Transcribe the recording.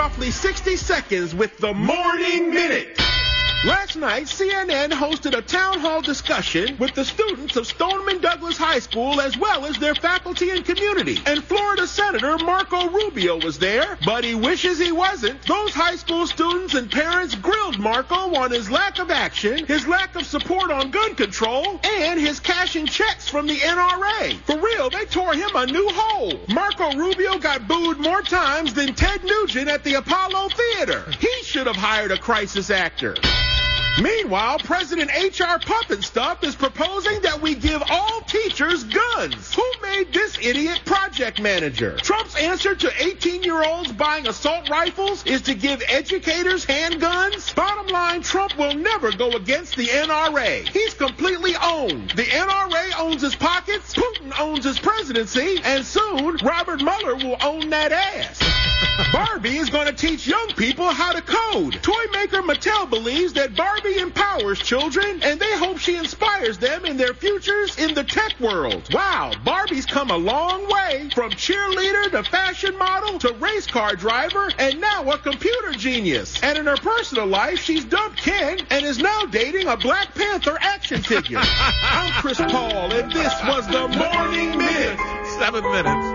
roughly 60 seconds with the Morning Minute. Last night, CNN hosted a town hall discussion with the students of Stoneman Douglas High School as well as their faculty and community. And Florida Senator Marco Rubio was there, but he wishes he wasn't. Those high school students and parents grilled Marco on his lack of action, his lack of support on gun control, and his cashing checks from the NRA. For real, they tore him a new hole. Marco Rubio got booed more times than Ted Nugent at the Apollo Theater. He should have hired a crisis actor. Meanwhile, President H.R. Pufnstuf is proposing that we give all teachers guns. Who made this idiot project manager? Trump's answer to 18-year-olds buying assault rifles is to give educators handguns? Bottom line, Trump will never go against the NRA. He's completely owned. The NRA owns his pockets, Putin owns his presidency, and soon Robert Mueller will own that ass. Barbie is going to teach young people how to code. Toy maker Mattel believes that Barbie empowers children, and they hope she inspires them in their futures in the tech world. Wow, Barbie's come a long way, from cheerleader to fashion model to race car driver, and now a computer genius. And in her personal life, she's dumped Ken and is now dating a Black Panther action figure. I'm Chris Paul, and this was the Morning Minute. 7 minutes.